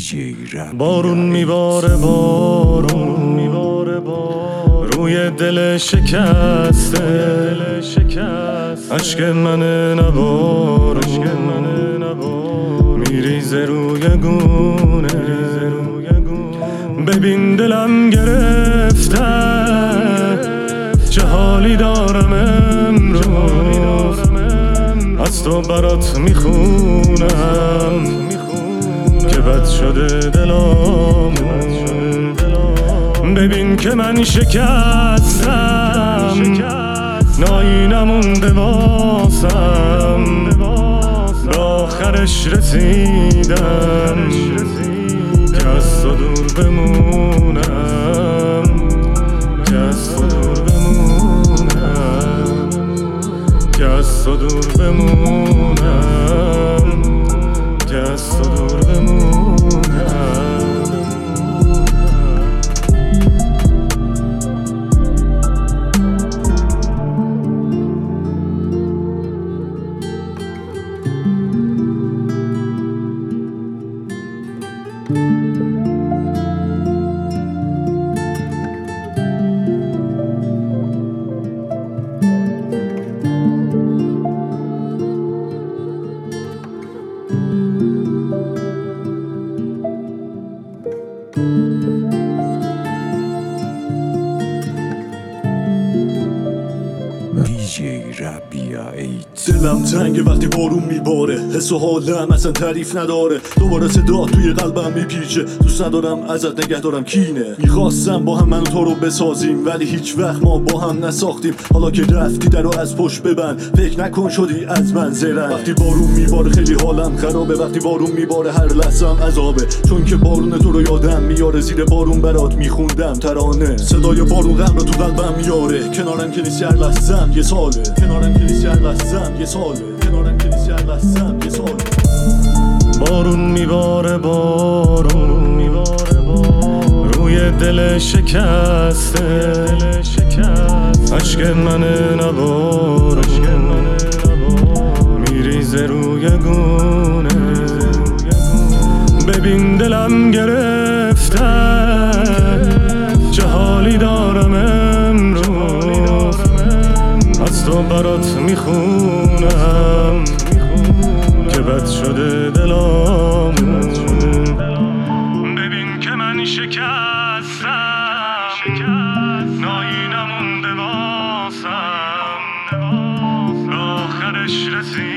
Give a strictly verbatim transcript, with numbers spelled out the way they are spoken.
بارون میباره بارون میباره بارون روی دل شکسته عشق من نبار میریزه روی گونه ببین دلم گرفته چه حالی دارم امروز از تو برات میخونم که بد شده دلامون ببین که من شکستم نایی نمونده واسم به آخرش رسیدم که از تو دور بمونم که از تو دور بمونم که از تو دور بمونم که از تو دور بمونم دلم تنگه وقتی بارون میباره حس و حالم اصلا تعریف نداره دوباره صدا توی قلبم میپیچه دوست ندارم ازت نگه دارم کینه میخواستم با هم من و تو رو بسازیم ولی هیچ وقت ما با هم نساختیم حالا که رفتی درو از پشت ببند فکر نکن شدی از من زرنگ وقتی بارون میباره خیلی حالم خرابه وقتی بارون میباره هر لحظه‌ام عذابه چون که بارون تو رو یادم میاره زیر بارون برات میخوندم ترانه صدای بارون غم رو تو قلبم میاره کنارم که نیستی هر لحظه‌ام یه ساله کنارم که نیستی هر لحظه‌ام یه ساله کنارم که نیستی هر لحظه‌ام یه ساله بارون میباره بارون میباره بارون روی دل شکسته عشق من نبار میریزه روی گونه ببین دلم گرفته چه حالی دارم امروز از تو برات میخونم که بد شده دلامون ببین که من شکستم نایی نمونده واسم آخرش رسید